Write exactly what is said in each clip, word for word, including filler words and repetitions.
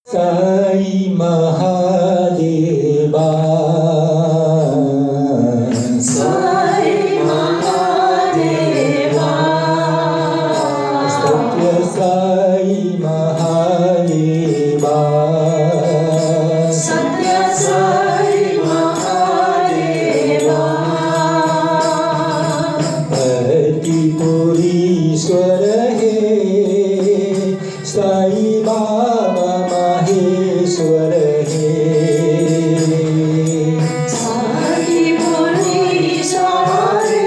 साई महादेवा साई महादेवा सत्य साई महादेवा सत्य साई महादेवा भक्तिपुरीश्वर हे साई बाबा माहेश्वर हे साई पुरीश्वर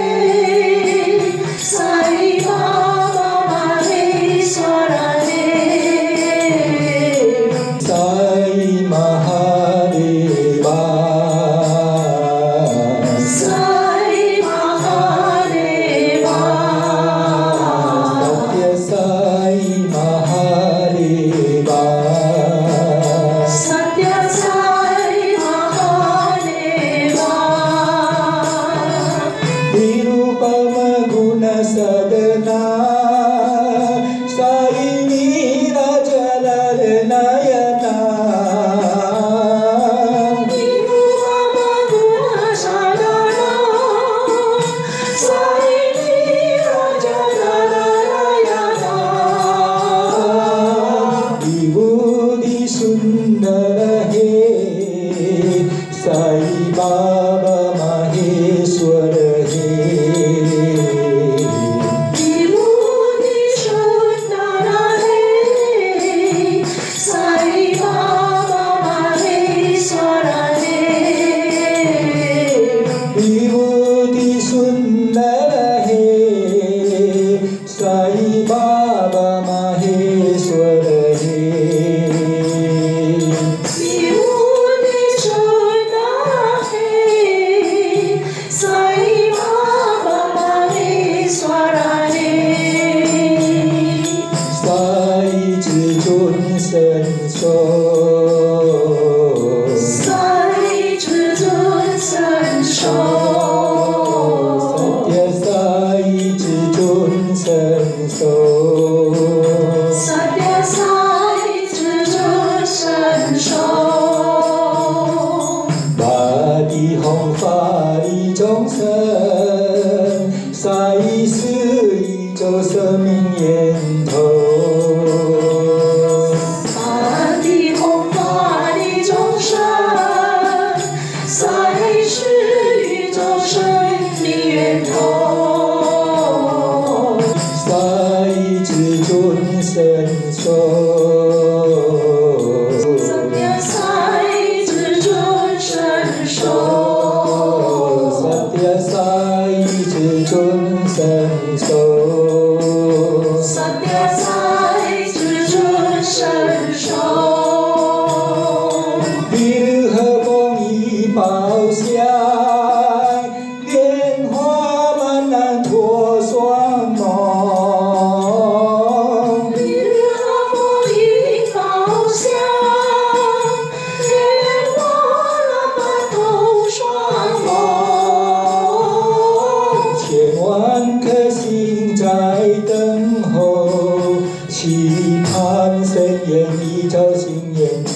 साई बाबा माहेश्वर साई महादेवा साई महादेवा सत्य साई महादेवा सत्य साई महादेवा निरुपम गुण सदना साई नीरजल नयना निरुपम गुण सदना साई नीरजल नयना विभूति सुंदर हे साई बाबा माहेश्वर हे विभूति सुंदर हे साई बाबा माहेश्वर विभूति सुंदर हे साई बाबा माहेश्वर हे विभूति सुंदर हे साई बाबा माहेश्वर साई चुन संसो साई चुन संसो सत्य साई चुन संसो सत्य साई चुन संसो बादी红发一众生，赛是宇宙生命源头。 大地弘法的众生，才是宇宙生命源头。 赛至尊神说， 三点赛至尊神手， 萨爹赛至尊神说， 三点赛至尊神手。 比和风一宝香，莲花满南托双梦。 比日和风一宝香，莲花浪漫透双梦。 千万颗心在等候，期盼神缘一朝心源头。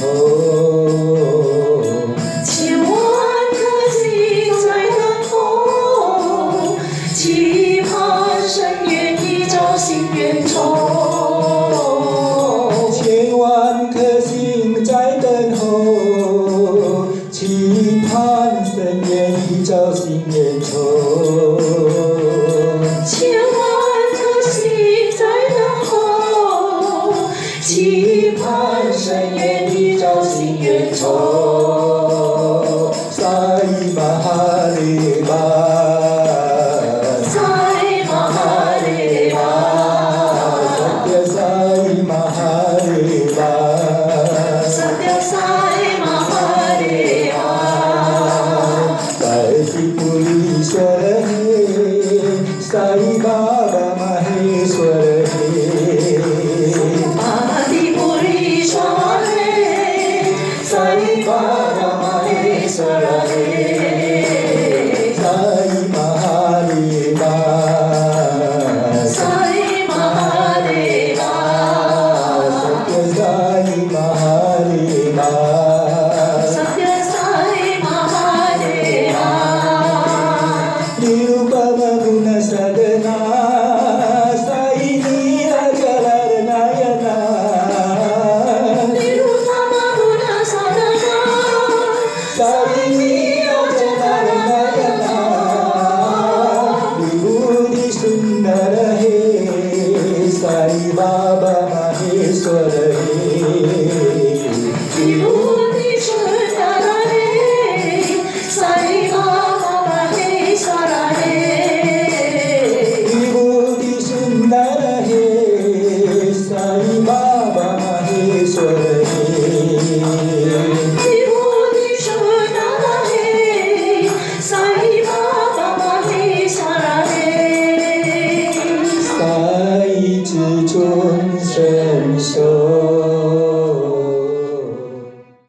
千万颗心在等候，期盼神缘一朝心源头。 千万颗心在等候，期盼神缘一朝心源头。 千万颗心在等候，期盼神缘一朝心源头。 赛马哈利巴。 赛马哈利巴， सत्य साई महादेवा सत्य साई महादेवा भक्तिपुरीश्वर हे साई बाबा माहेश्वर हे आदिपुरीश्वर साई बाबा माहेश्वर